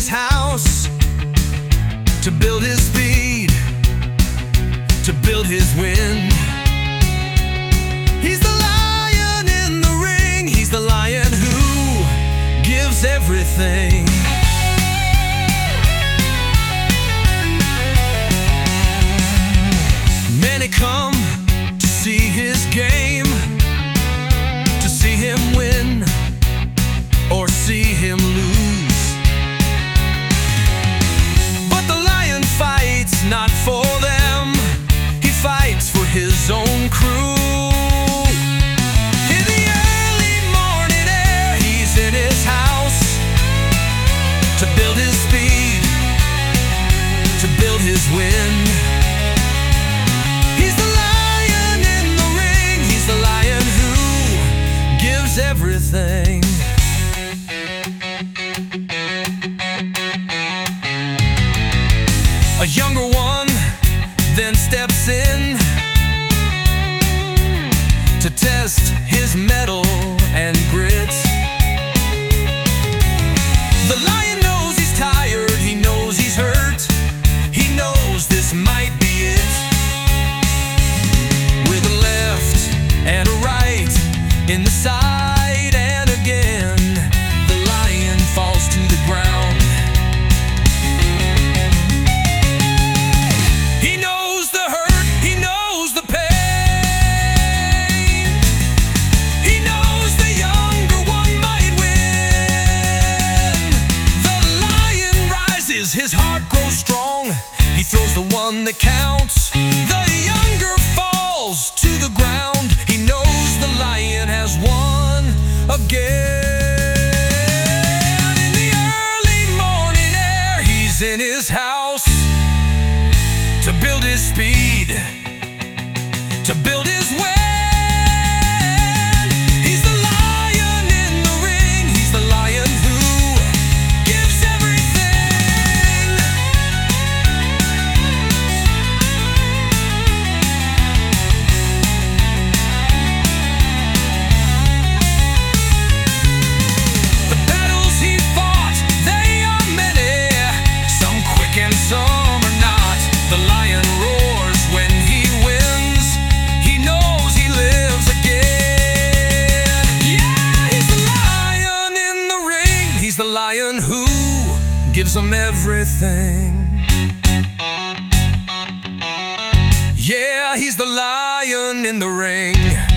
his house, to build his speed, to build his wind. He's the lion in the ring. He's the lion who gives everything. Many come to see his game, to see him win or see him lose. But the lion fights not for them, he fights for his own crew. In the early morning air, he's in his house, to build his speed, to build his wind. He's the lion in the ring. He's the lion who gives everything. A younger one then steps in to test his mettle and grit. The lion knows he's tired, he knows he's hurt, he knows this might be it. With a left and a right, in the side and again, the lion falls to the ground. He knows the hurt, he knows the pain. He knows the younger one might win. The lion rises, his heart grows strong. He throws the one that counts. The younger falls to the ground. He knows the lion has won again. In the early morning air, he's in his house, to build his speed, to build his wind. He's the lion in the ring. He's the lion who gives everything. The battles he fought, they are many, some quick and some are not. The lion roars when he wins. He knows he lives again. Yeah, he's the lion in the ring. He's the lion who gives them everything. Yeah, he's the lion in the ring.